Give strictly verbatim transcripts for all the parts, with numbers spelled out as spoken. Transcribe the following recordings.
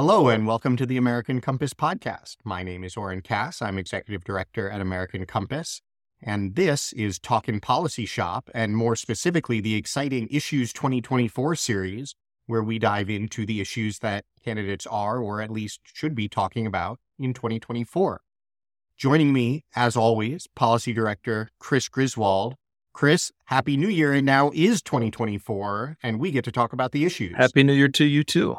Hello and welcome to the American Compass podcast. My name is Oren Cass. I'm executive director at American Compass. And this is Talkin' Policy Shop, and more specifically, the exciting Issues twenty twenty-four series, where we dive into the issues that candidates are, or at least should be, talking about in twenty twenty-four. Joining me, as always, Policy Director Chris Griswold. Chris, Happy New Year, and now is twenty twenty-four, and we get to talk about the issues. Happy New Year to you, too.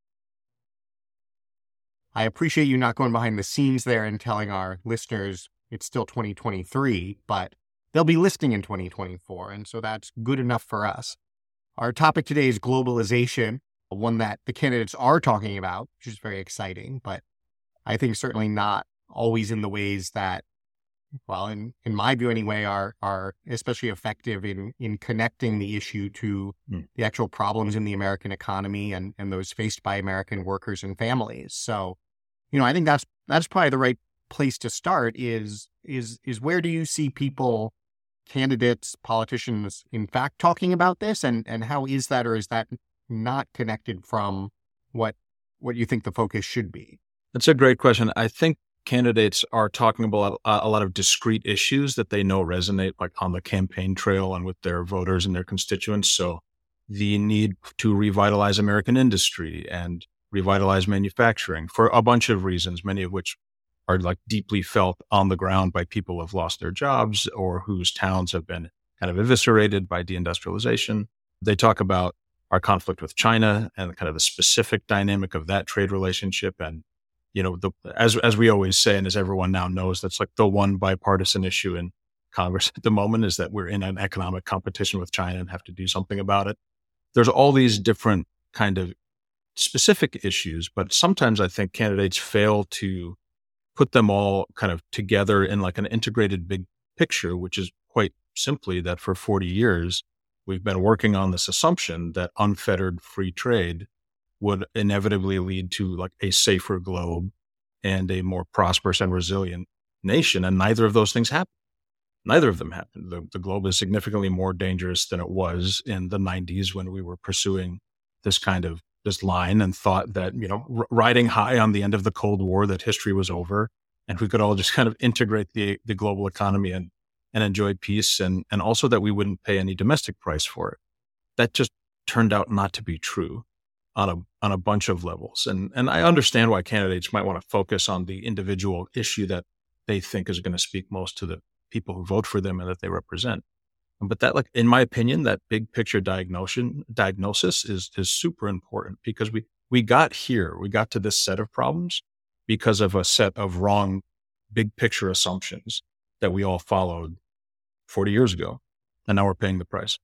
I appreciate you not going behind the scenes there and telling our listeners it's still twenty twenty-three, but they'll be listening in twenty twenty-four, and so that's good enough for us. Our topic today is globalization, one that the candidates are talking about, which is very exciting, but I think certainly not always in the ways that, well, in, in my view anyway, are are especially effective in, in connecting the issue to mm. the actual problems in the American economy and, and those faced by American workers and families. So, you know, I think that's that's probably the right place to start is is is where do you see people, candidates, politicians, in fact, talking about this, and, and how is that, or is that not connected from what what you think the focus should be? That's a great question. I think candidates are talking about a, a lot of discrete issues that they know resonate, like on the campaign trail and with their voters and their constituents. So the need to revitalize American industry and revitalize manufacturing for a bunch of reasons, many of which are like deeply felt on the ground by people who have lost their jobs or whose towns have been kind of eviscerated by deindustrialization. They talk about our conflict with China and kind of the specific dynamic of that trade relationship. And, you know, the, as as we always say, and as everyone now knows, that's like the one bipartisan issue in Congress at the moment, is that we're in an economic competition with China and have to do something about it. There's all these different kind of specific issues, but sometimes I think candidates fail to put them all kind of together in like an integrated big picture, which is quite simply that for forty years, we've been working on this assumption that unfettered free trade would inevitably lead to like a safer globe and a more prosperous and resilient nation. And neither of those things happened. Neither of them happened. The, the globe is significantly more dangerous than it was in the nineties when we were pursuing this kind of this line and thought that, you know, r- riding high on the end of the Cold War, that history was over and we could all just kind of integrate the the global economy and, and enjoy peace, and, and also that we wouldn't pay any domestic price for it. That just turned out not to be true on a on a bunch of levels. And and I understand why candidates might want to focus on the individual issue that they think is going to speak most to the people who vote for them and that they represent. But that, like, in my opinion, that big picture diagnosis diagnosis is is super important, because we we got here, we got to this set of problems because of a set of wrong big picture assumptions that we all followed forty years ago, and now we're paying the price.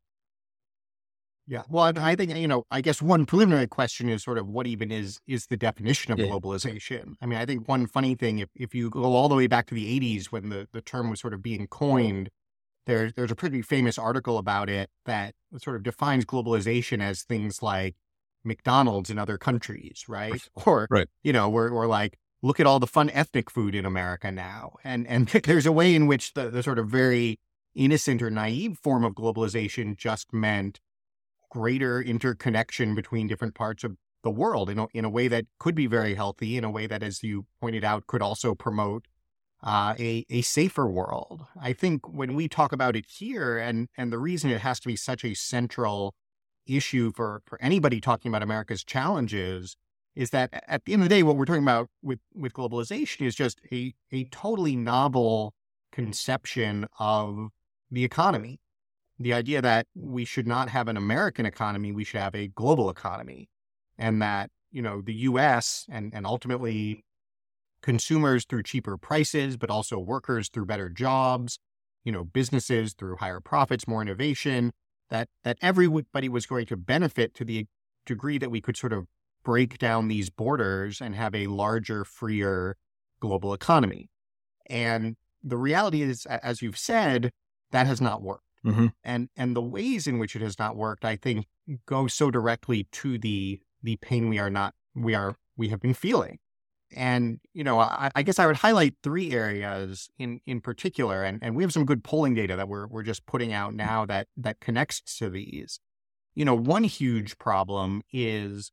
Yeah, well, I think, you know, I guess one preliminary question is sort of what even is is the definition of Yeah. globalization? I mean, I think one funny thing, if, if you go all the way back to the eighties when the, the term was sort of being coined, There's there's a pretty famous article about it that sort of defines globalization as things like McDonald's in other countries, right? Or, Right. you know, we're, we're like, look at all the fun ethnic food in America now. And and there's a way in which the, the sort of very innocent or naive form of globalization just meant greater interconnection between different parts of the world in a, in a way that could be very healthy, in a way that, as you pointed out, could also promote Uh, a, a safer world. I think when we talk about it here, and, and the reason it has to be such a central issue for, for anybody talking about America's challenges, is that at the end of the day, what we're talking about with, with globalization is just a, a totally novel conception of the economy. The idea that we should not have an American economy, we should have a global economy. And that, you know, the U S and, and ultimately consumers through cheaper prices, but also workers through better jobs, you know, businesses through higher profits, more innovation, that that everybody was going to benefit to the degree that we could sort of break down these borders and have a larger, freer global economy. And the reality is, as you've said, that has not worked. Mm-hmm. And and the ways in which it has not worked, I think, go so directly to the the pain we are not we are we have been feeling. And, you know, I, I guess I would highlight three areas in, in particular, and, and we have some good polling data that we're we're just putting out now that that connects to these. You know, one huge problem is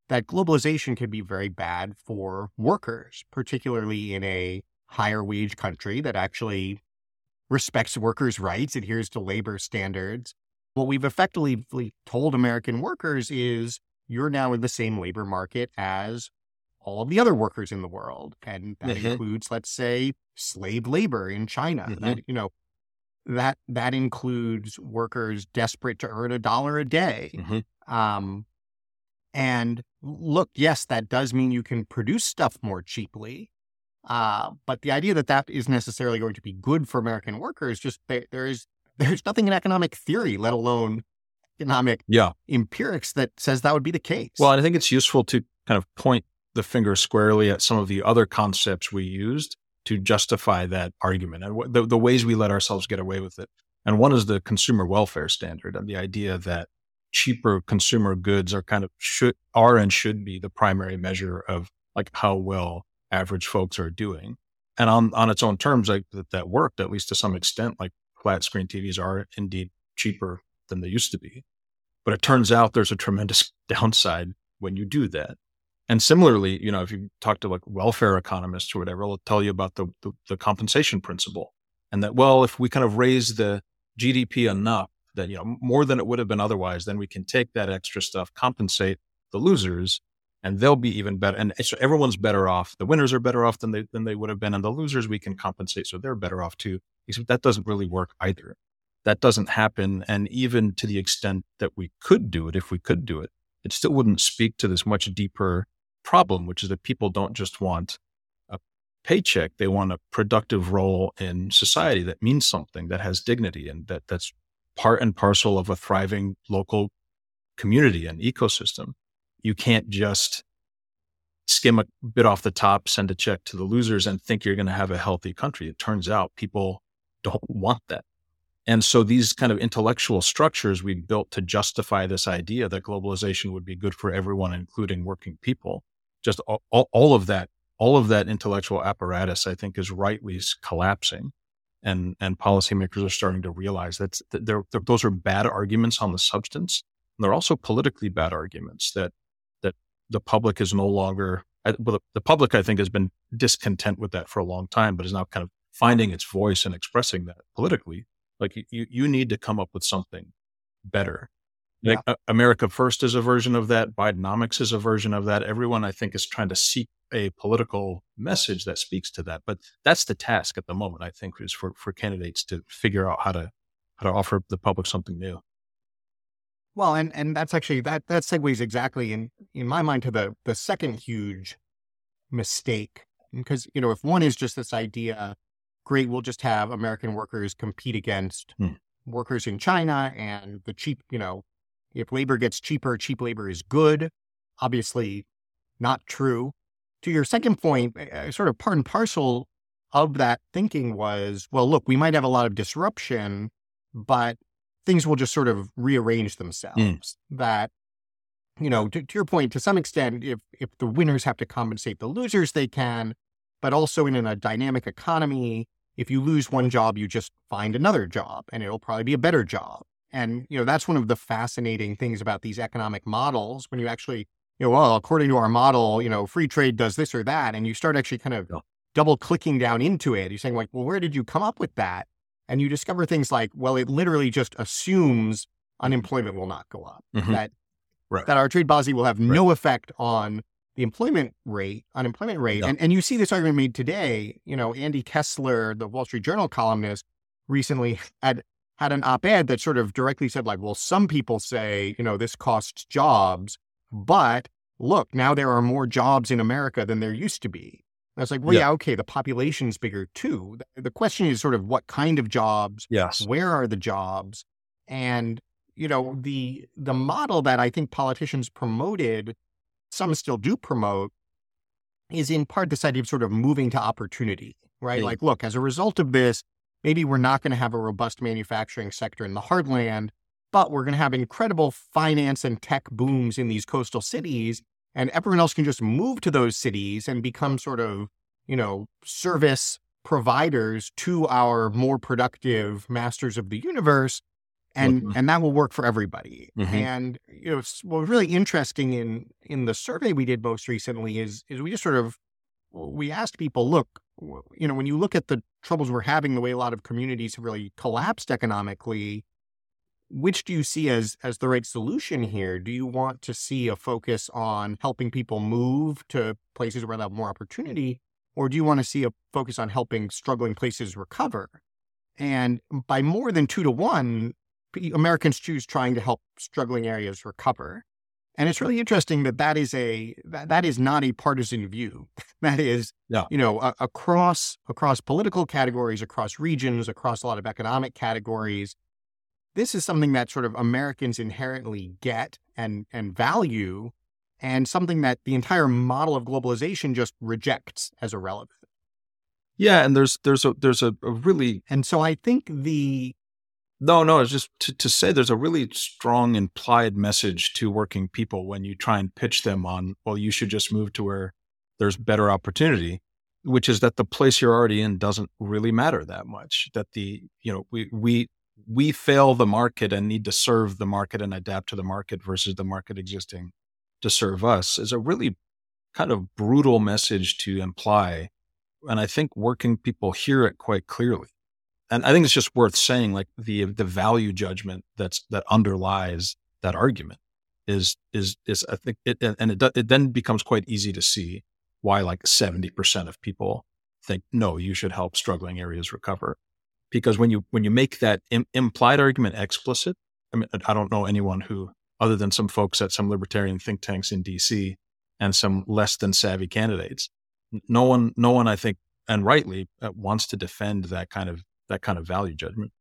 that globalization can be very bad for workers, particularly in a higher wage country that actually respects workers' rights, adheres to labor standards. What we've effectively told American workers is you're now in the same labor market as all of the other workers in the world. And that Mm-hmm. includes, let's say, slave labor in China. Mm-hmm. That, you know, that that includes workers desperate to earn a dollar a day. Mm-hmm. Um, and look, yes, that does mean you can produce stuff more cheaply. Uh, but the idea that that is necessarily going to be good for American workers, just there, there is there's nothing in economic theory, let alone economic Yeah. empirics, that says that would be the case. Well, and I think it's useful to kind of point the finger squarely at some of the other concepts we used to justify that argument and w- the, the ways we let ourselves get away with it. And one is the consumer welfare standard, and the idea that cheaper consumer goods are kind of should are and should be the primary measure of like how well average folks are doing. And on, on its own terms, like that, that worked, at least to some extent. Like flat screen T Vs are indeed cheaper than they used to be. But it turns out there's a tremendous downside when you do that. And similarly, you know, if you talk to like welfare economists or whatever, they'll tell you about the, the, the compensation principle. And that, well, if we kind of raise the G D P enough that, you know, more than it would have been otherwise, then we can take that extra stuff, compensate the losers, and they'll be even better. And so everyone's better off. The winners are better off than they than they would have been. And the losers we can compensate, so they're better off too. Except that doesn't really work either. That doesn't happen. And even to the extent that we could do it, if we could do it, it still wouldn't speak to this much deeper problem, which is that people don't just want a paycheck. They want a productive role in society that means something, that has dignity, and that that's part and parcel of a thriving local community and ecosystem. You can't just skim a bit off the top, send a check to the losers, and think you're going to have a healthy country. It turns out people don't want that. And so these kind of intellectual structures we built to justify this idea that globalization would be good for everyone, including working people, just all, all of that, all of that intellectual apparatus, I think, is rightly collapsing. And, and policymakers are starting to realize that they're, they're, those are bad arguments on the substance. And they're also politically bad arguments that, that the public is no longer, well, the, the public, I think, has been discontent with that for a long time, but is now kind of finding its voice and expressing that politically. Like you, you need to come up with something better. Yeah. Like, uh, America First is a version of that. Bidenomics is a version of that. Everyone, I think, is trying to seek a political message that speaks to that. But that's the task at the moment, I think, is for, for candidates to figure out how to how to offer the public something new. Well, and, and that's actually, that, that segues exactly in, in my mind to the, the second huge mistake. Because, you know, if one is just this idea, great, we'll just have American workers compete against hmm. workers in China, and the cheap, you know, if labor gets cheaper, cheap labor is good. Obviously not true. To your second point, uh, sort of part and parcel of that thinking was, well, look, we might have a lot of disruption, but things will just sort of rearrange themselves. Mm. That, you know, to, to your point, to some extent, if if the winners have to compensate the losers, they can. But also in a dynamic economy, if you lose one job, you just find another job, and it'll probably be a better job. And, you know, that's one of the fascinating things about these economic models, when you actually, you know, well, according to our model, you know, free trade does this or that, and you start actually kind of yeah. double clicking down into it. You're saying like, well, where did you come up with that? And you discover things like, well, it literally just assumes unemployment will not go up, mm-hmm. that, right. that our trade policy will have right. no effect on the employment rate, unemployment rate. Yeah. And, and you see this argument made today. You know, Andy Kessler, the Wall Street Journal columnist, recently had had an op-ed that sort of directly said like, well, some people say, you know, this costs jobs, but look, now there are more jobs in America than there used to be. And I was like, well, yeah, yeah okay, the population's bigger too. The question is sort of what kind of jobs, yes. where are the jobs? And, you know, the the model that I think politicians promoted, some still do promote, is in part this idea of sort of moving to opportunity, right? Mm. Like, look, as a result of this, maybe we're not going to have a robust manufacturing sector in the heartland, but we're going to have incredible finance and tech booms in these coastal cities, and everyone else can just move to those cities and become sort of, you know, service providers to our more productive masters of the universe. and Mhm. and that will work for everybody. Mhm. And you know, s- what was really interesting in in the survey we did most recently is is we just sort of we asked people, look, w- you know, when you look at the troubles we're having, the way a lot of communities have really collapsed economically, which do you see as as the right solution here? Do you want to see a focus on helping people move to places where they have more opportunity, or do you want to see a focus on helping struggling places recover? And by more than two to one, pe- Americans choose trying to help struggling areas recover. And it's really interesting that that is a that, that is not a partisan view. That is, Yeah. you know, a, across across political categories, across regions, across a lot of economic categories. This is something that sort of Americans inherently get and and value, and something that the entire model of globalization just rejects as irrelevant. Yeah. And there's there's a there's a, a really And so I think the no, no, it's just to, to say there's a really strong implied message to working people when you try and pitch them on, well, you should just move to where there's better opportunity, which is that the place you're already in doesn't really matter that much. That the, you know, we we we fail the market and need to serve the market and adapt to the market versus the market existing to serve us is a really kind of brutal message to imply. And I think working people hear it quite clearly. And I think it's just worth saying, like the the value judgment that's that underlies that argument is is is I think it and it do- it then becomes quite easy to see why like seventy percent of people think no, you should help struggling areas recover, because when you when you make that Im- implied argument explicit, I mean I don't know anyone who, other than some folks at some libertarian think tanks in D C and some less than savvy candidates, n- no one no one I think, and rightly, uh, wants to defend that kind of that kind of value judgment.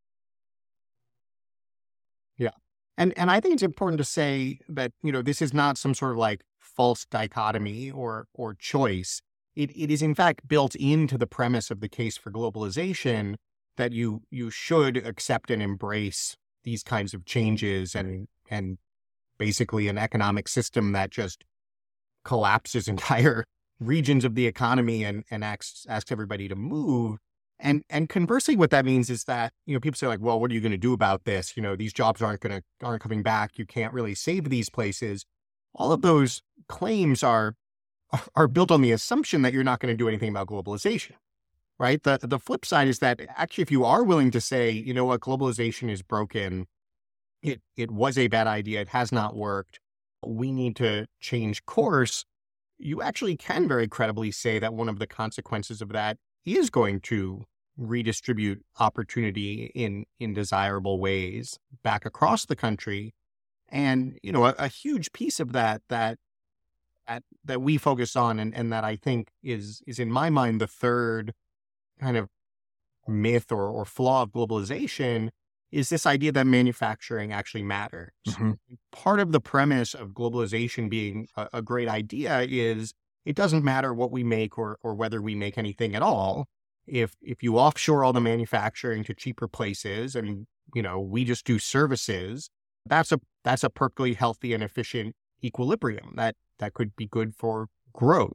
Yeah. And and I think it's important to say that, you know, this is not some sort of like false dichotomy or or choice. It it is in fact built into the premise of the case for globalization that you you should accept and embrace these kinds of changes, and and basically an economic system that just collapses entire regions of the economy and and asks asks everybody to move. And and conversely, what that means is that, you know, people say like, well, what are you going to do about this? You know, these jobs aren't going to aren't coming back. You can't really save these places. All of those claims are are built on the assumption that you're not going to do anything about globalization, right? The the flip side is that actually, if you are willing to say, you know what, globalization is broken, it it was a bad idea, it has not worked, we need to change course, you actually can very credibly say that one of the consequences of that is going to redistribute opportunity in in desirable ways back across the country. And you know, a, a huge piece of that that that, that we focus on, and, and that I think is is in my mind the third kind of myth or, or flaw of globalization, is this idea that manufacturing actually matters. Hmm. Part of the premise of globalization being a, a great idea is it doesn't matter what we make or or whether we make anything at all. If if you offshore all the manufacturing to cheaper places, and you know, we just do services, that's a that's a perfectly healthy and efficient equilibrium that that could be good for growth.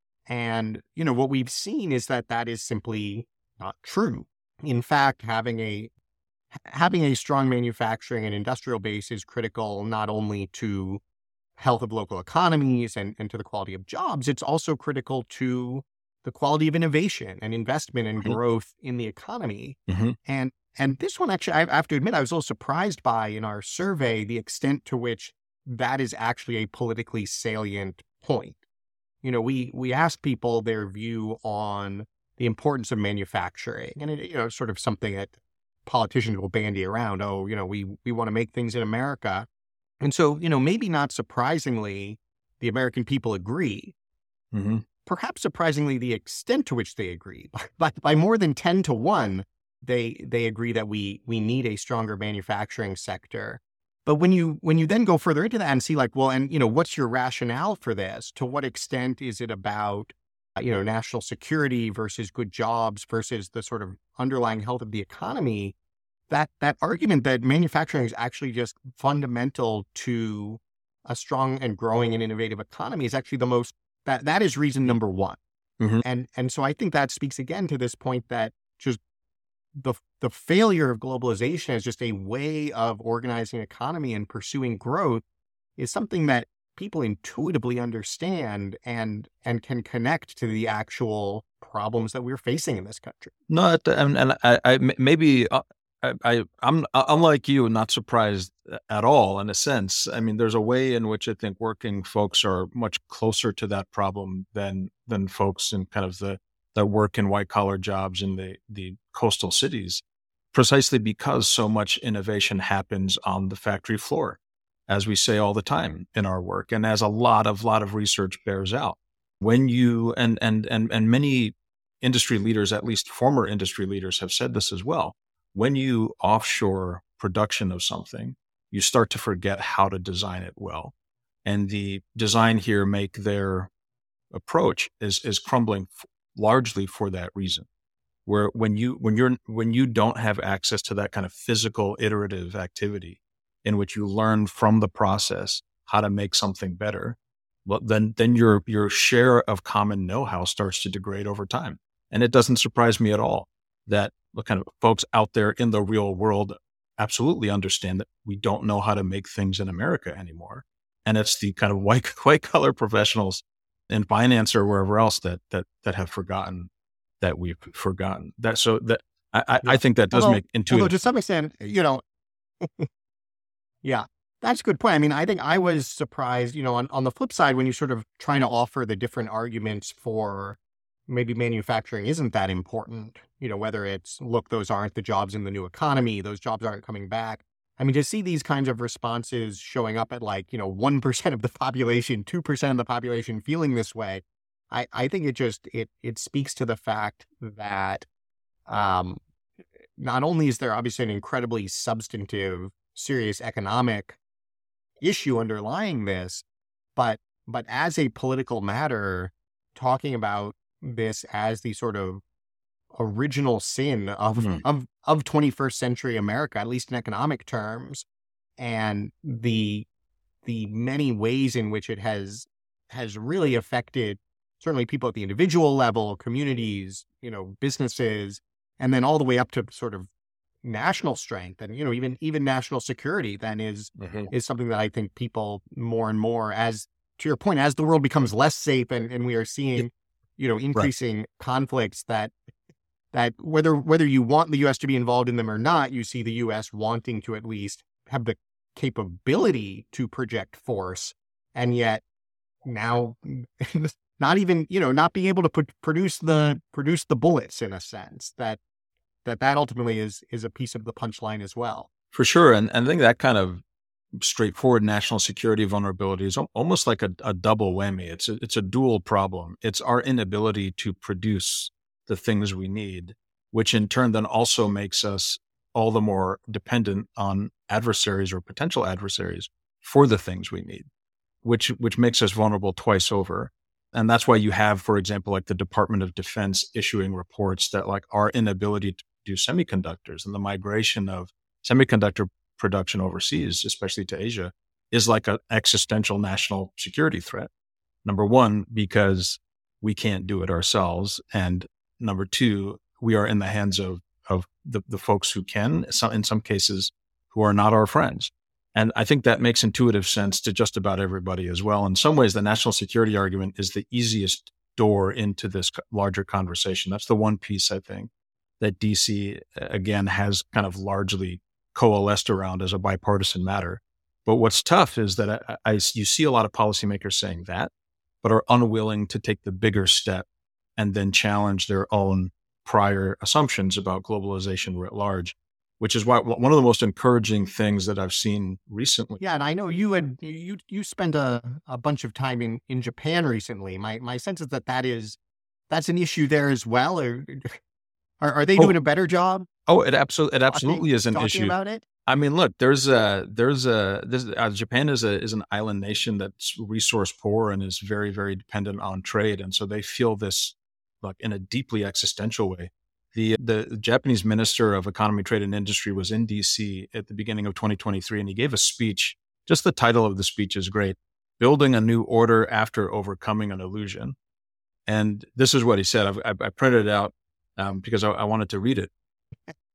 And you know, what we've seen is that that is simply not true. In fact, having a having a strong manufacturing and industrial base is critical not only to health of local economies and, and to the quality of jobs, it's also critical to the quality of innovation and investment and Right. growth in the economy. Hmm. And and this one, actually, I have to admit, I was a little surprised by in our survey the extent to which that is actually a politically salient point. You know, we we asked people their view on the importance of manufacturing, and it, you know, sort of something that politicians will bandy around. Oh, you know, we we want to make things in America, and so, you know, maybe not surprisingly, the American people agree. Hmm. Perhaps surprisingly, the extent to which they agree, by by more than ten to one, they they agree that we we need a stronger manufacturing sector. But when you when you then go further into that and see like, well, and you know, what's your rationale for this? To what extent is it about, uh, you know, national security versus good jobs versus the sort of underlying health of the economy? That that argument that manufacturing is actually just fundamental to a strong and growing and innovative economy is actually the most that that is reason number one. Hmm. And and so I think that speaks again to this point that just the the failure of globalization as just a way of organizing economy and pursuing growth is something that people intuitively understand and and can connect to the actual problems that we're facing in this country. No, it- and, and I, I maybe uh, I, I I'm unlike you, not surprised at all in a sense. I mean, there's a way in which I think working folks are much closer to that problem than than folks in kind of the that work in white collar jobs in the the coastal cities, precisely because so much innovation happens on the factory floor, as we say all the time in our work, and as a lot of lot of research bears out. When you and and and and many industry leaders, at least former industry leaders, have said this as well. When you offshore production of something, you start to forget how to design it well. And the design here make their approach is is crumbling f- largely for that reason. Where when you when you're when you don't have access to that kind of physical iterative activity in which you learn from the process how to make something better, well, then then your your share of common know-how starts to degrade over time. And it doesn't surprise me at all that the kind of folks out there in the real world absolutely understand that we don't know how to make things in America anymore. And it's the kind of white white collar professionals in finance or wherever else that that that have forgotten that we've forgotten that. So that I, I, Yeah. I think that does Although, make although intuitive. to some extent, you know, yeah, that's a good point. I mean, I think I was surprised, you know, on, on the flip side, when you sort of trying to offer the different arguments for maybe manufacturing isn't that important, you know, whether it's, look, those aren't the jobs in the new economy, those jobs aren't coming back. I mean, to see these kinds of responses showing up at like, you know, one percent of the population, two percent of the population feeling this way, I, I think it just, it, it speaks to the fact that um, not only is there obviously an incredibly substantive, serious economic issue underlying this, but but as a political matter, talking about this as the sort of original sin of Hmm. of of twenty-first century America, at least in economic terms, and the the many ways in which it has has really affected certainly people at the individual level, communities, you know, businesses, and then all the way up to sort of national strength and, you know, even even national security then is Mhm. is something that I think people more and more, as to your point, as the world becomes less safe and, and we are seeing, you know, increasing conflicts that that whether whether you want the U S to be involved in them or not, you see the U S wanting to at least have the capability to project force, and yet now not even, you know, not being able to put, produce the produce the bullets in a sense that that that ultimately is is a piece of the punchline as well. For sure. And, and I think that kind of straightforward national security vulnerability is al- almost like a, a double whammy. It's a, it's a dual problem. It's our inability to produce the things we need, which in turn then also makes us all the more dependent on adversaries or potential adversaries for the things we need, which which makes us vulnerable twice over. And that's why you have, for example, like the Department of Defense issuing reports that like our inability to do semiconductors and the migration of semiconductor production overseas, especially to Asia, is like an existential national security threat. Number one, because we can't do it ourselves. And number two, we are in the hands of, of the, the folks who can, some, in some cases, who are not our friends. And I think that makes intuitive sense to just about everybody as well. In some ways, the national security argument is the easiest door into this larger conversation. That's the one piece, I think, that D C, again, has kind of largely coalesced around as a bipartisan matter. But what's tough is that I, I, you see a lot of policymakers saying that, but are unwilling to take the bigger step and then challenge their own prior assumptions about globalization writ large, which is why one of the most encouraging things that I've seen recently. Yeah, and I know you had you you spent a, a bunch of time in, in Japan recently. My my sense is that that is that's an issue there as well. Or are are they Oh. doing a better job Oh, it absolutely, it absolutely talking, is an talking issue. about it? I mean, look, there's a there's a this, uh, Japan is a is an island nation that's resource poor and is very very dependent on trade, and so they feel this like in a deeply existential way. The the Japanese Minister of Economy, Trade, and Industry was in D C at the beginning of twenty twenty-three, and he gave a speech. Just the title of the speech is great: "Building a New Order After Overcoming an Illusion." And this is what he said. I've, I, I printed it out um, because I, I wanted to read it.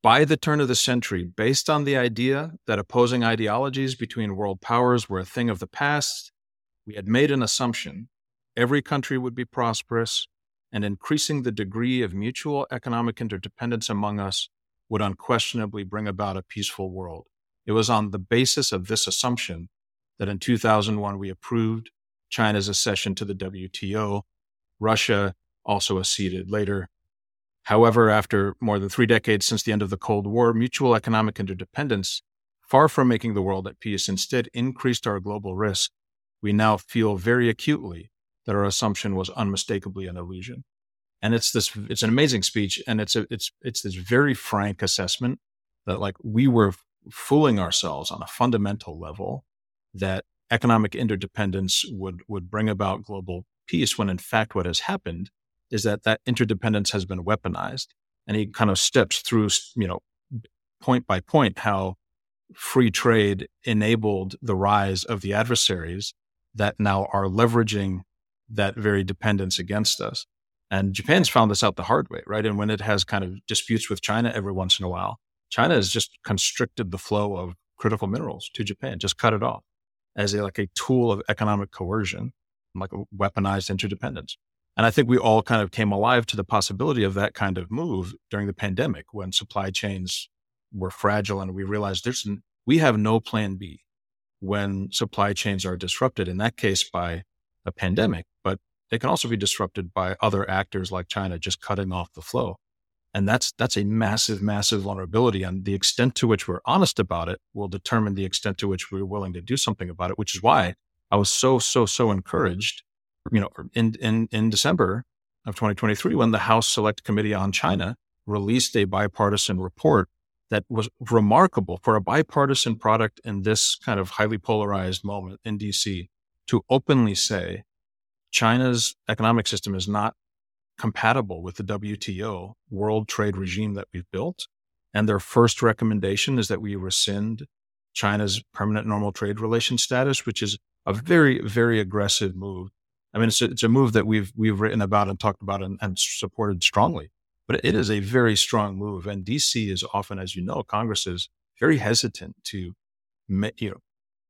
by the turn of the century, based on the idea that opposing ideologies between world powers were a thing of the past, we had made an assumption: every country would be prosperous, and increasing the degree of mutual economic interdependence among us would unquestionably bring about a peaceful world. It was on the basis of this assumption that in two thousand one we approved China's accession to the W T O. Russia also acceded later. However, after more than three decades since the end of the Cold War, mutual economic interdependence, far from making the world at peace, instead increased our global risk. We now feel very acutely that our assumption was unmistakably an illusion. And it's this, it's an amazing speech. And it's a, it's, it's this very frank assessment that, like, we were fooling ourselves on a fundamental level that economic interdependence would, would bring about global peace, when in fact what has happened is that that interdependence has been weaponized. And he kind of steps through, you know, point by point, how free trade enabled the rise of the adversaries that now are leveraging that very dependence against us. And Japan's found this out the hard way, right? And when it has kind of disputes with China every once in a while, China has just constricted the flow of critical minerals to Japan, just cut it off as a, like a tool of economic coercion, like a weaponized interdependence. And I think we all kind of came alive to the possibility of that kind of move during the pandemic, when supply chains were fragile and we realized there's, we have no plan B when supply chains are disrupted, in that case by a pandemic, but they can also be disrupted by other actors like China just cutting off the flow. And that's, that's a massive, massive vulnerability. And the extent to which we're honest about it will determine the extent to which we're willing to do something about it, which is why I was so, so, so encouraged, you know, in, in, in December of twenty twenty-three, when the House Select Committee on China released a bipartisan report that was remarkable for a bipartisan product in this kind of highly polarized moment in D C, to openly say China's economic system is not compatible with the W T O world trade regime that we've built. And their first recommendation is that we rescind China's permanent normal trade relation status, which is a very, very aggressive move. I mean, it's a, it's a move that we've we've written about and talked about and, and supported strongly, but it is a very strong move. And D C is often, as you know, Congress is very hesitant to, ma- you know,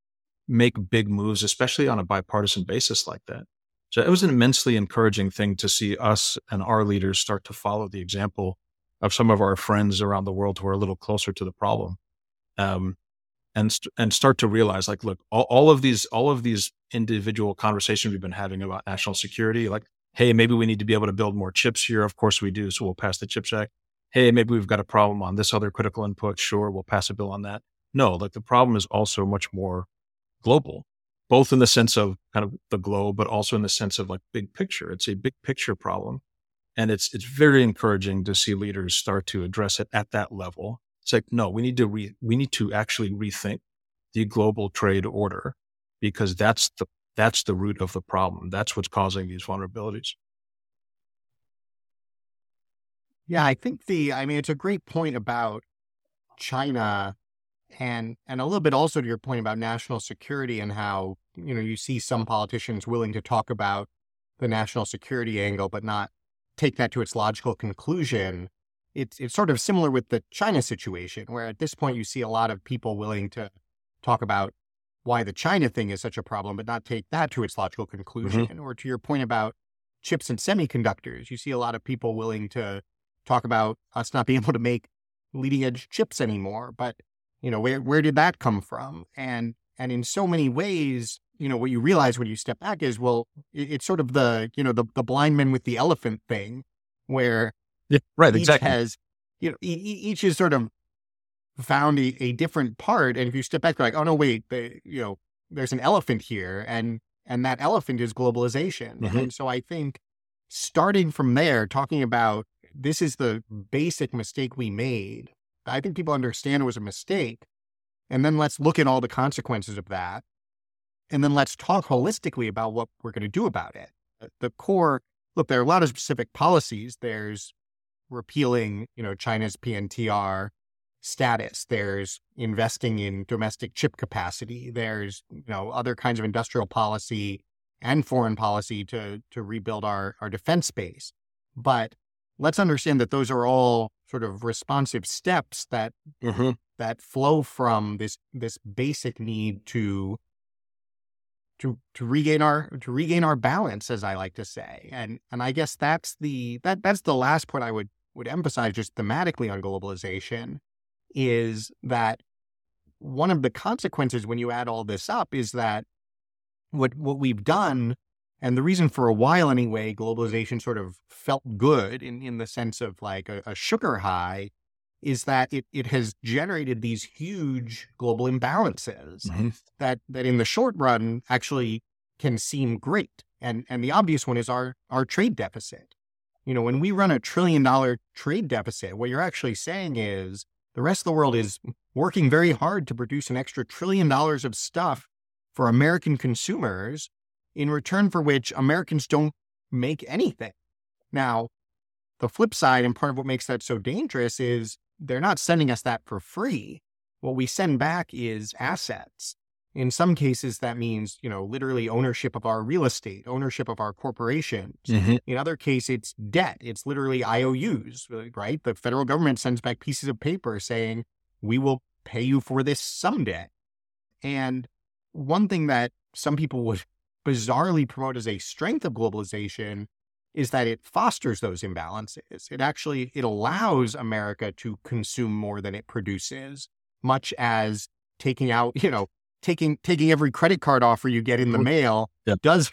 make big moves, especially on a bipartisan basis like that. So it was an immensely encouraging thing to see us and our leaders start to follow the example of some of our friends around the world who are a little closer to the problem, um, and st- and start to realize, like, look, all, all of these all of these individual conversations we've been having about national security, like, hey, maybe we need to be able to build more chips here. Of course we do. So we'll pass the CHIPS Act. Hey, maybe we've got a problem on this other critical input. Sure, we'll pass a bill on that. No, like, the problem is also much more global, both in the sense of kind of the globe, but also in the sense of, like, big picture. It's a big picture problem. And it's it's very encouraging to see leaders start to address it at that level. It's like, no, we need to re, we need to actually rethink the global trade order, because that's the that's the root of the problem. That's what's causing these vulnerabilities. Yeah, I think the, I mean, it's a great point about China, and and a little bit also to your point about national security, and how, you know, you see some politicians willing to talk about the national security angle, but not take that to its logical conclusion. It's it's sort of similar with the China situation, where at this point you see a lot of people willing to talk about why the China thing is such a problem, but not take that to its logical conclusion. Mm-hmm. Or to your point about chips and semiconductors, you see a lot of people willing to talk about us not being able to make leading edge chips anymore. But, you know, where where did that come from? And and in so many ways, you know, what you realize when you step back is, well, it, it's sort of the, you know, the, the blind man with the elephant thing, where yeah, right, each exactly. has, you know, e- each is sort of found a, a different part. And if you step back, you're like, oh no, wait, they, you know, there's an elephant here, and and that elephant is globalization. Mm-hmm. And so I think starting from there, talking about this is the basic mistake we made, I think people understand it was a mistake. And then let's look at all the consequences of that. And then let's talk holistically about what we're going to do about it. The core, look, there are a lot of specific policies. There's repealing, you know, China's P N T R status. There's investing in domestic chip capacity. There's, you know, other kinds of industrial policy and foreign policy to to rebuild our, our defense base. But let's understand that those are all sort of responsive steps that Mm-hmm. that flow from this this basic need to to to regain our to regain our balance, as I like to say. And and I guess that's the that that's the last point I would would emphasize just thematically on globalization, is that one of the consequences when you add all this up is that what what we've done, and the reason for a while anyway, globalization sort of felt good in, in the sense of like a, a sugar high, is that it, it has generated these huge global imbalances Mm-hmm. that, that in the short run actually can seem great. And, and the obvious one is our, our trade deficit. You know, when we run a trillion dollar trade deficit, what you're actually saying is the rest of the world is working very hard to produce an extra trillion dollars of stuff for American consumers, in return for which Americans don't make anything. Now, the flip side, and part of what makes that so dangerous, is they're not sending us that for free. What we send back is assets. In some cases, that means, you know, literally ownership of our real estate, ownership of our corporations. Mm-hmm. In other cases, it's debt. It's literally I O Us, right? The federal government sends back pieces of paper saying, we will pay you for this someday. And one thing that some people would bizarrely promote as a strength of globalization is that it fosters those imbalances. It actually, it allows America to consume more than it produces, much as taking out, you know, taking, taking every credit card offer you get in the mail Yeah. does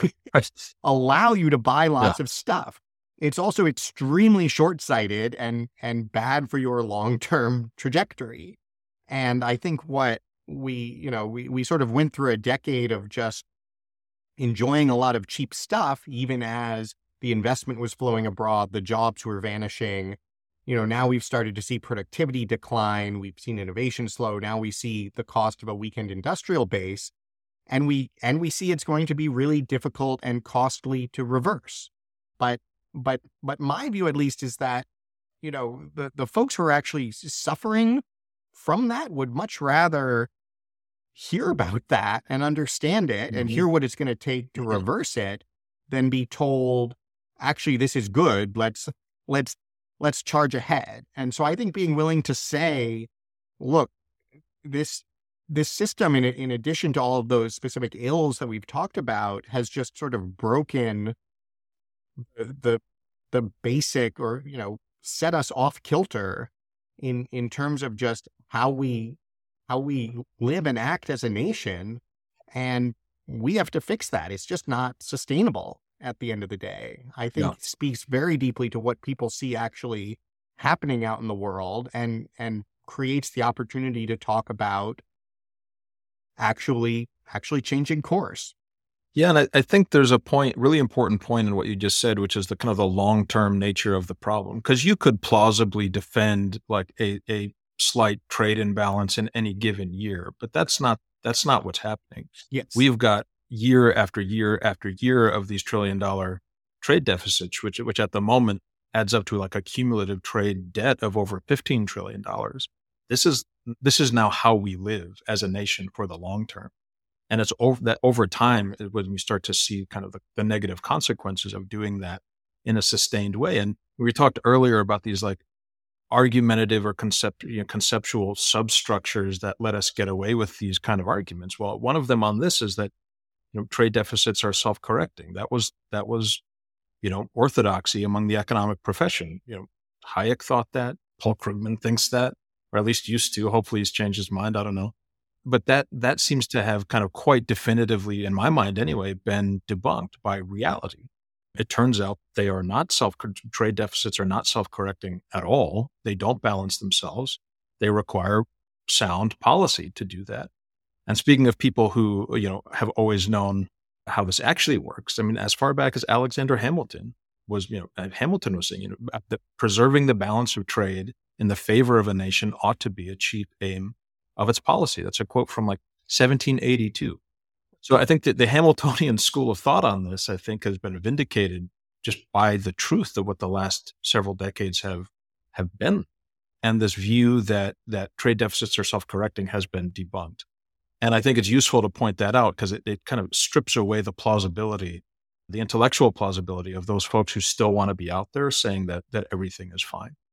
allow you to buy lots Yeah. of stuff. It's also extremely short-sighted and, and bad for your long-term trajectory. And I think what we, you know, we, we sort of went through a decade of just enjoying a lot of cheap stuff, even as the investment was flowing abroad, the jobs were vanishing. You know, now we've started to see productivity decline. We've seen innovation slow. Now we see the cost of a weakened industrial base, and we and we see it's going to be really difficult and costly to reverse. But but but my view, at least, is that, you know, the the folks who are actually suffering from that would much rather hear about that and understand it and Mhm. hear what it's going to take to reverse it than be told, actually, this is good. Let's, let's, let's charge ahead. And so I think being willing to say, look, this, this system, in, in addition to all of those specific ills that we've talked about, has just sort of broken the, the, the basic, or, you know, set us off kilter in, in terms of just how we, how we live and act as a nation. And we have to fix that. It's just not sustainable at the end of the day. I think Yeah. it speaks very deeply to what people see actually happening out in the world, and, and creates the opportunity to talk about actually, actually changing course. Yeah, and I, I think there's a point, really important point in what you just said, which is the kind of the long-term nature of the problem. Because you could plausibly defend like a, a slight trade imbalance in any given year, but that's not that's not what's happening. Yes. We've got year after year after year of these trillion dollar trade deficits, which which at the moment adds up to like a cumulative trade debt of over fifteen trillion dollars. This is this is now how we live as a nation for the long term. And it's over that over time when we start to see kind of the, the negative consequences of doing that in a sustained way. And we talked earlier about these like argumentative or concept, you know, conceptual substructures that let us get away with these kind of arguments. Well, one of them on this is that, you know, trade deficits are self-correcting. That was that was, you know, orthodoxy among the economic profession. You know, Hayek thought that. Paul Krugman thinks that, or at least used to. Hopefully, he's changed his mind. I don't know. But that that seems to have kind of quite definitively, in my mind anyway, been debunked by reality. It turns out they are not self trade deficits are not self-correcting at all. They don't balance themselves. They require sound policy to do that. And speaking of people who, you know, have always known how this actually works, I mean, as far back as Alexander Hamilton was, you know, Hamilton was saying, you know, that preserving the balance of trade in the favor of a nation ought to be a chief aim of its policy. That's a quote from like seventeen eighty-two. So I think that the Hamiltonian school of thought on this, I think, has been vindicated just by the truth of what the last several decades have have been. And this view that that trade deficits are self-correcting has been debunked. And I think it's useful to point that out because it, it kind of strips away the plausibility, the intellectual plausibility of those folks who still want to be out there saying that that everything is fine.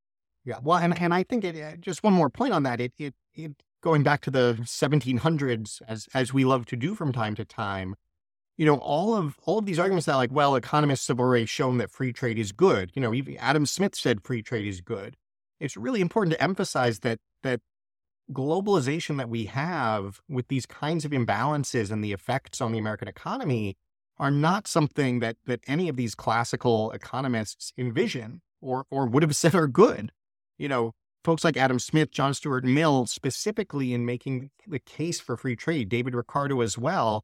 Yeah. Well, and, and I think it, uh, just one more point on that, it, it, it going back to the seventeen hundreds, as, as we love to do from time to time, you know, all of, all of these arguments that like, well, economists have already shown that free trade is good. You know, even Adam Smith said free trade is good. It's really important to emphasize that, that globalization that we have with these kinds of imbalances and the effects on the American economy are not something that, that any of these classical economists envision or, or would have said are good. You know, folks like Adam Smith, John Stuart Mill, specifically in making the case for free trade, David Ricardo as well,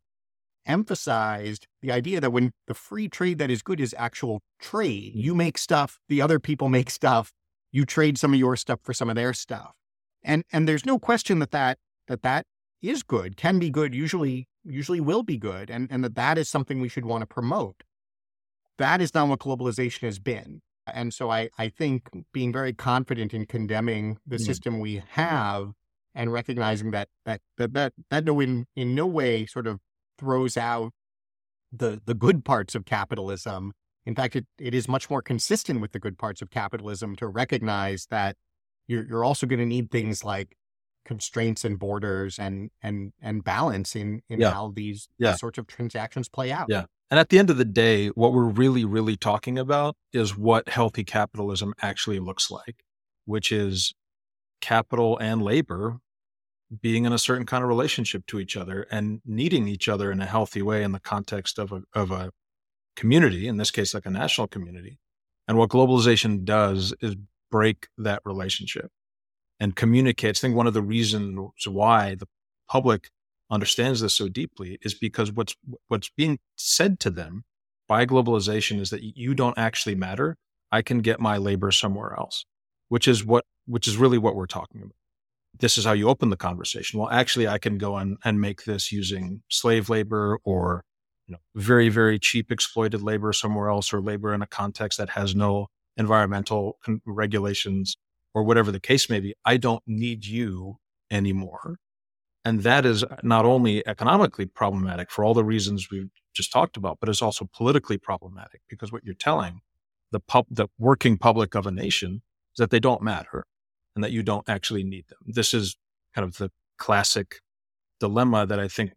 emphasized the idea that when the free trade that is good is actual trade, you make stuff, the other people make stuff, you trade some of your stuff for some of their stuff. And and there's no question that that, that, that is good, can be good, usually usually will be good, and, and that that is something we should want to promote. That is not what globalization has been. And so I, I think being very confident in condemning the mm-hmm. system we have and recognizing that that that that, that no, in, in no way sort of throws out the the good parts of capitalism. In fact, it, it is much more consistent with the good parts of capitalism to recognize that you're you're also going to need things like constraints and borders and and and balance in in yeah. how these, yeah. these sorts of transactions play out. Yeah. And at the end of the day, what we're really, really talking about is what healthy capitalism actually looks like, which is capital and labor being in a certain kind of relationship to each other and needing each other in a healthy way in the context of a of a community, in this case, like a national community. And what globalization does is break that relationship and communicates. I think one of the reasons why the public understands this so deeply is because what's what's being said to them by globalization is that you don't actually matter. I can get my labor somewhere else, which is what which is really what we're talking about. This is how you open the conversation. Well, actually, I can go and, and make this using slave labor or you know, very, very cheap exploited labor somewhere else, or labor in a context that has no environmental con- regulations or whatever the case may be. I don't need you anymore. And that is not only economically problematic for all the reasons we've just talked about, but it's also politically problematic because what you're telling the pub, the working public of a nation is that they don't matter and that you don't actually need them. This is kind of the classic dilemma that I think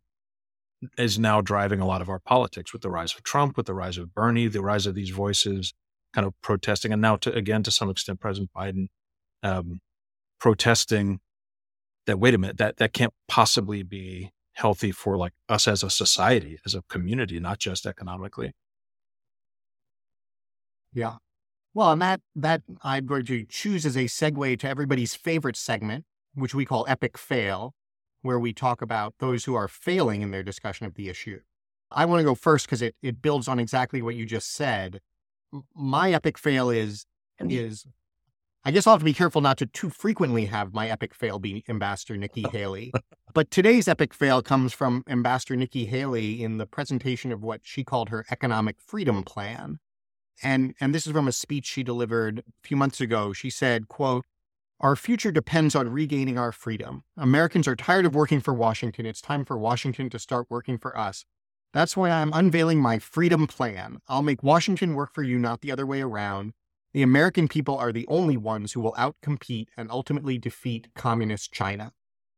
is now driving a lot of our politics with the rise of Trump, with the rise of Bernie, the rise of these voices kind of protesting. And now to, again, to some extent, President Biden um, protesting that, wait a minute, that, that can't possibly be healthy for like us as a society, as a community, not just economically. Yeah. Well, and that, that I'm going to choose as a segue to everybody's favorite segment, which we call Epic Fail, where we talk about those who are failing in their discussion of the issue. I want to go first because it, it builds on exactly what you just said. My epic fail is, is I guess I'll have to be careful not to too frequently have my epic fail be Ambassador Nikki Haley. But today's epic fail comes from Ambassador Nikki Haley in the presentation of what she called her economic freedom plan. And, and this is from a speech she delivered a few months ago. She said, quote, "Our future depends on regaining our freedom. Americans are tired of working for Washington. It's time for Washington to start working for us. That's why I'm unveiling my freedom plan. I'll make Washington work for you, not the other way around. The American people are the only ones who will outcompete and ultimately defeat communist China."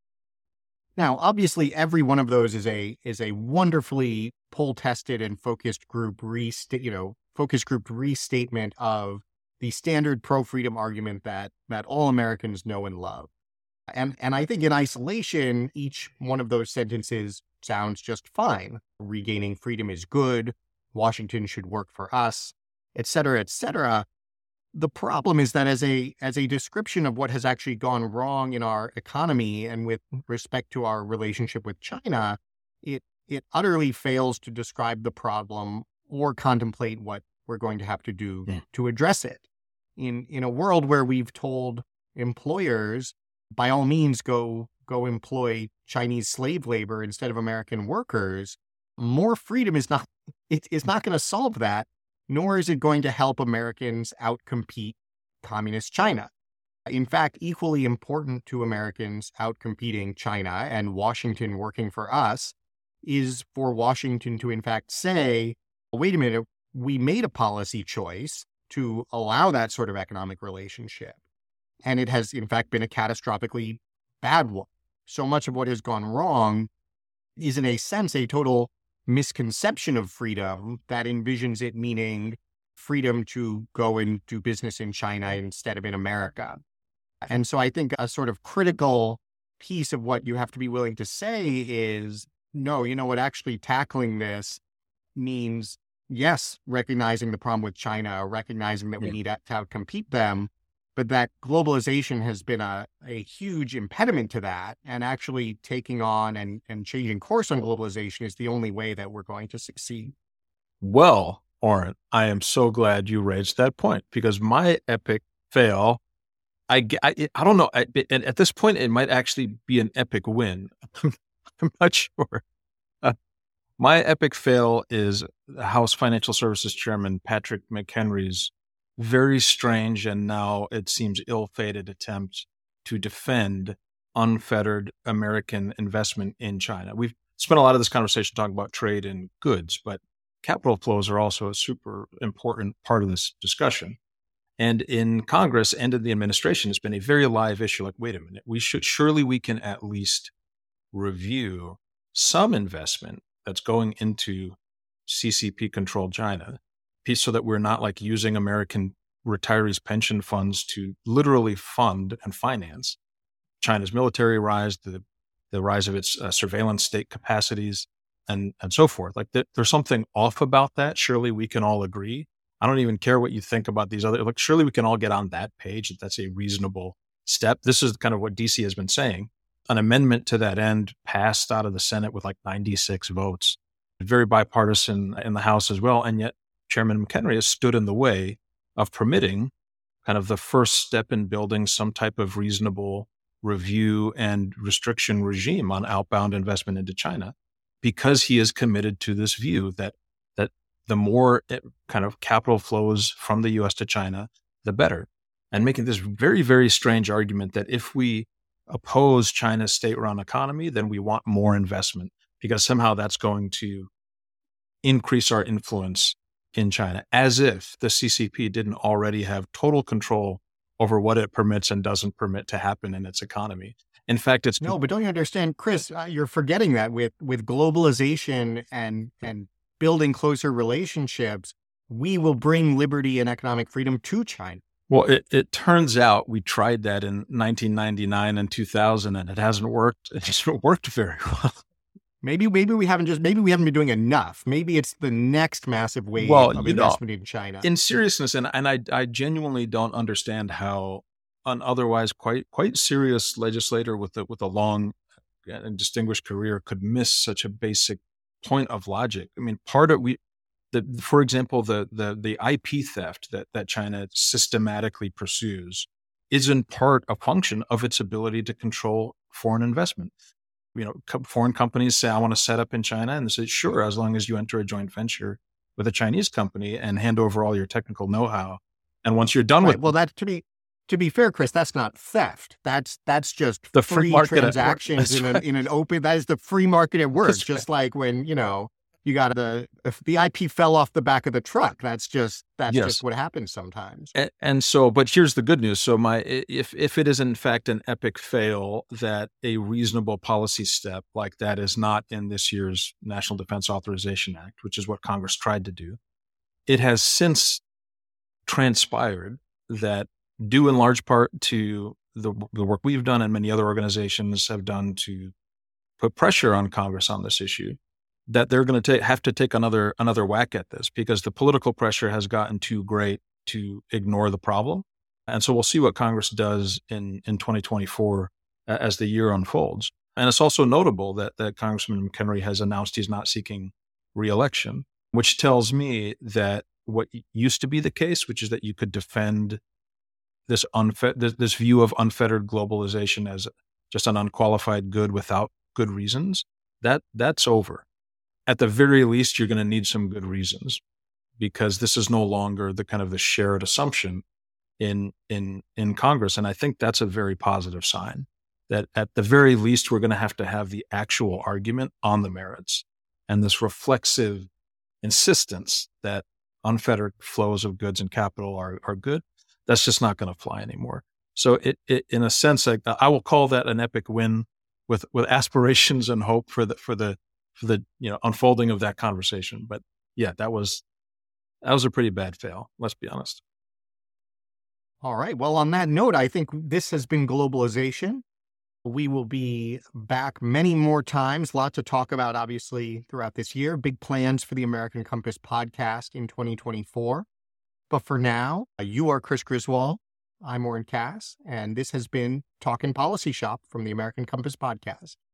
Now, obviously, every one of those is a is a wonderfully poll-tested and focused group resta- you know, focus group restatement of the standard pro-freedom argument that that all Americans know and love. And and I think in isolation, each one of those sentences sounds just fine. Regaining freedom is good. Washington should work for us, et cetera, et cetera. The problem is that as a as a description of what has actually gone wrong in our economy and with respect to our relationship with China, it it utterly fails to describe the problem or contemplate what we're going to have to do yeah. to address it. In in a world where we've told employers, by all means, go go employ Chinese slave labor instead of American workers, more freedom is not it is not going to solve that, nor is it going to help Americans outcompete communist China. In fact, equally important to Americans outcompeting China and Washington working for us is for Washington to, in fact, say, wait a minute, we made a policy choice to allow that sort of economic relationship. And it has, in fact, been a catastrophically bad one. So much of what has gone wrong is, in a sense, a total misconception of freedom that envisions it meaning freedom to go and do business in China instead of in America. And so I think a sort of critical piece of what you have to be willing to say is, no, you know what, actually tackling this means, yes, recognizing the problem with China, recognizing that we Yeah. need to outcompete them, but that globalization has been a, a huge impediment to that. And actually taking on and, and changing course on globalization is the only way that we're going to succeed. Well, Oren, I am so glad you raised that point, because my epic fail, I, g- I, I don't know, I, at, at this point, it might actually be an epic win. I'm not sure. Uh, my epic fail is House Financial Services Chairman Patrick McHenry's very strange and now it seems ill-fated attempt to defend unfettered American investment in China. We've spent a lot of this conversation talking about trade and goods, but capital flows are also a super important part of this discussion. And in Congress and in the administration, it's been a very live issue. Like, wait a minute, we should, surely we can at least review some investment that's going into C C P-controlled China, so that we're not like using American retirees' pension funds to literally fund and finance China's military rise, the the rise of its uh, surveillance state capacities, and and so forth. Like th- there's something off about that. Surely we can all agree. I don't even care what you think about these other. Like surely we can all get on that page that that's a reasonable step. This is kind of what D C has been saying. An amendment to that end passed out of the Senate with like ninety-six votes, very bipartisan in the House as well. And yet Chairman McHenry has stood in the way of permitting kind of the first step in building some type of reasonable review and restriction regime on outbound investment into China, because he is committed to this view that that the more it, kind of capital flows from the U S to China, the better. And making this very, very strange argument that if we oppose China's state-run economy, then we want more investment, because somehow that's going to increase our influence in China, as if the C C P didn't already have total control over what it permits and doesn't permit to happen in its economy. In fact, it's No, but don't you understand, Chris, uh, you're forgetting that with, with globalization and, and building closer relationships, we will bring liberty and economic freedom to China. Well, it, it turns out we tried that in nineteen ninety-nine and two thousand, and it hasn't worked. It hasn't worked very well. Maybe, maybe we haven't just, maybe we haven't been doing enough. Maybe it's the next massive wave Well, of you know, investment in China. In seriousness, and, and I, I genuinely don't understand how an otherwise quite quite serious legislator with a, with a long and distinguished career could miss such a basic point of logic. I mean, part of we, the for example, the the the I P theft that that China systematically pursues is in part a function of its ability to control foreign investment. You know, co- foreign companies say, I want to set up in China. And they say, sure, as long as you enter a joint venture with a Chinese company and hand over all your technical know-how. And once you're done right. with Well, that to be to be fair, Chris, that's not theft. That's that's just the free free market transactions in, right. a, in an open. That is the free market at work. That's just right. Like when, you know, you got the if the I P fell off the back of the truck. That's just that's yes. just what happens sometimes. And, and so, but here's the good news. So my if if it is in fact an epic fail that a reasonable policy step like that is not in this year's National Defense Authorization Act, which is what Congress tried to do, it has since transpired that, due in large part to the, the work we've done and many other organizations have done to put pressure on Congress on this issue, that they're going to have to take another another whack at this, because the political pressure has gotten too great to ignore the problem. And so we'll see what Congress does in, in twenty twenty-four uh, as the year unfolds. And it's also notable that, that Congressman McHenry has announced he's not seeking re-election, which tells me that what used to be the case, which is that you could defend this unfet this, this view of unfettered globalization as just an unqualified good without good reasons, that that's over. At the very least, you're going to need some good reasons, because this is no longer the kind of the shared assumption in in in Congress. And I think that's a very positive sign, that at the very least, we're going to have to have the actual argument on the merits, and this reflexive insistence that unfettered flows of goods and capital are, are good. That's just not going to fly anymore. So it, it in a sense, like, I will call that an epic win with, with aspirations and hope for the, for the, for the, you know, unfolding of that conversation. But yeah, that was, that was a pretty bad fail. Let's be honest. All right. Well, on that note, I think this has been Globalization. We will be back many more times. Lot to talk about, obviously, throughout this year. Big plans for the American Compass podcast in twenty twenty-four. But for now, you are Chris Griswold. I'm Oren Cass, and this has been Talkin' Policy Shop from the American Compass podcast.